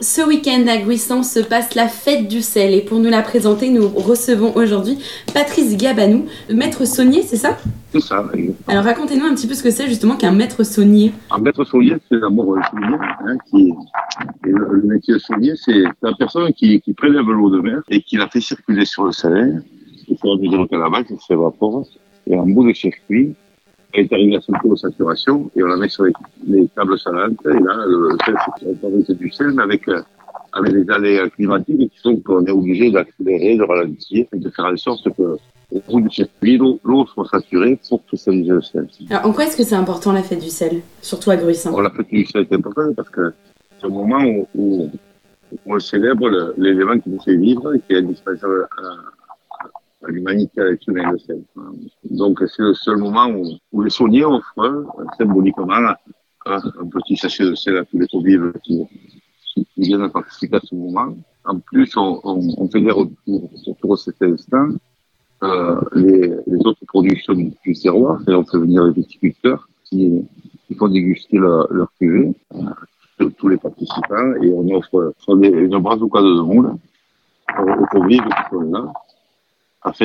Ce week-end à Gruissant se passe la fête du sel et pour nous la présenter, nous recevons aujourd'hui Patrice Gabanou, maître saunier, c'est ça ? C'est ça. Alors racontez-nous un petit peu ce que c'est justement qu'un maître saunier. Un maître saunier, c'est d'abord le saunier, le métier de saunier, c'est la personne qui prélève l'eau de mer et qui la fait circuler sur le salin, et sur la mesure qu'elle avance, elle s'évapore, et en bout de circuit, elle est arrivée à son taux de saturation, et on la met sur les tables salantes, et là, le sel, c'est du sel, mais avec les aléas climatiques qui font qu'on est obligé d'accélérer, de ralentir, et de faire en sorte que au bout du circuit, l'eau soit saturée pour cristalliser le sel. Alors en quoi est-ce que c'est important la fête du sel, surtout à Gruissant ? La fête du sel est importante parce que c'est le moment où on célèbre l'élément qui nous fait vivre et qui est indispensable à l'humanité, à l'être humain, le sel. Donc c'est le seul moment où les sauniers offrent symboliquement un petit sachet de sel à tous les convives qui viennent participer à ce moment. En plus, on fédère autour de cet instant les autres productions du terroir, et on fait venir les viticulteurs qui font déguster leur cuvée, tous les participants, et on offre une brassoucade de moules aux convives qui sont là, afin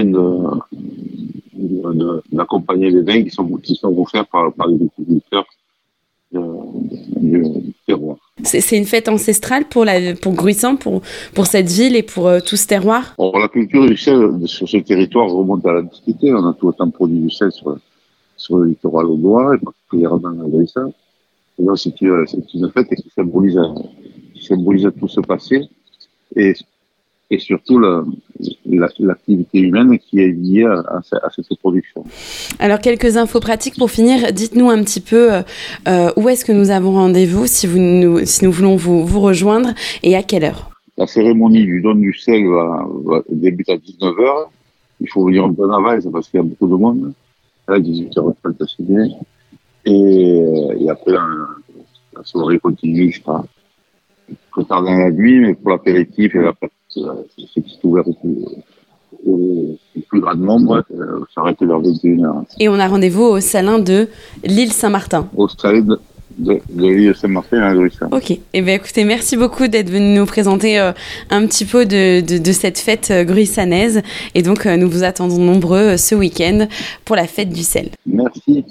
d'accompagner les vins qui sont offerts par les viticulteurs du terroir. C'est une fête ancestrale pour Gruissant, pour cette ville et pour tout ce terroir. Alors, la culture du sel sur ce territoire remonte à l'Antiquité. On a tout autant produit du sel sur le littoral audois, et particulièrement à Gruissant. Et donc c'est une fête qui symbolise tout ce passé et surtout l'activité humaine qui est liée à cette production. Alors, quelques infos pratiques pour finir. Dites-nous un petit peu où est-ce que nous avons rendez-vous si nous voulons vous rejoindre et à quelle heure. La cérémonie du don du sel va débuter à 19h. Il faut venir un peu en avance parce qu'il y a beaucoup de monde. À 18h30, c'est bien. Et après, la soirée continue jusqu'à tard dans la nuit, mais pour l'apéritif et après, c'est ouvert au plus grand nombre, ça arrête vers 21h. Et on a rendez-vous au salin de l'île Saint-Martin. Au salin de l'île Saint-Martin à Gruissant. Ok. Eh bien, écoutez, merci beaucoup d'être venu nous présenter un petit peu de cette fête gruissanaise. Et donc, nous vous attendons nombreux ce week-end pour la fête du sel. Merci.